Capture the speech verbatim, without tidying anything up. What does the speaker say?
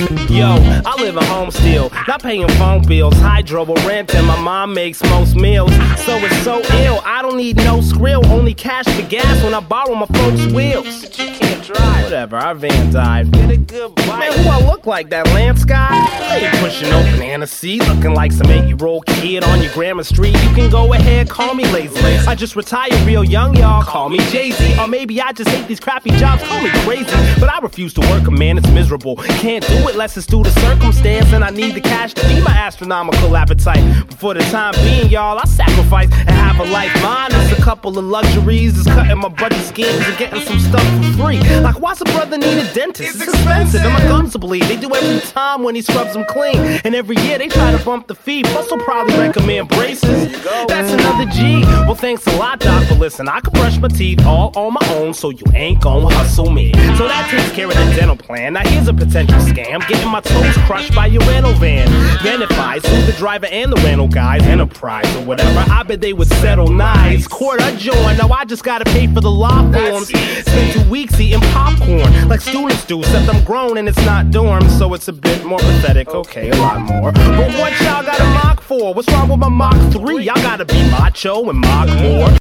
Yo, I live at home still, not paying phone bills, hydro or rent, and my mom makes most meals. So it's so ill, I don't need no skrill, only cash for gas when I borrow my folks' wheels. But you can't drive. Whatever, our van died. Get a good bite. Man, who I look like, that Lance guy? I ain't pushing open Hennessy, looking like some eight-year-old kid on your grandma's street. You can go ahead, call me lazy. I just retired real young, y'all. Call me Jay-Z, or maybe I just hate these crappy jobs. Call me crazy, but I refuse to work, a man, it's miserable. Can't do it unless it's due to circumstance, and I need the cash to feed my astronomical appetite. But for the time being, y'all, I sacrifice and have a life. Mine is a couple of luxuries, is cutting my budget schemes and getting some stuff for free. Like, why's a brother need a dentist? It's, it's expensive, and my gums will bleed. They do every time when he scrubs them clean, and every year they try to bump the fee. Plus, they'll probably recommend braces. That's another G. Well, thanks a lot, doc, but listen, I can brush my teeth all on my own, so you ain't gon' hustle me. So that takes care of the dental plan. Now here's a potential scam, getting my toes crushed by your rental van. Then if I sue the driver and the rental guys, Enterprise or whatever, I bet they would settle nice. Court adjourned, now I just gotta pay for the law forms. Spend two weeks eating popcorn like students do, except I'm grown and it's not dorm, so it's a bit more pathetic. Okay, a lot more. But what y'all got a mock for? What's wrong with my Mach three? Y'all gotta be macho and mock more.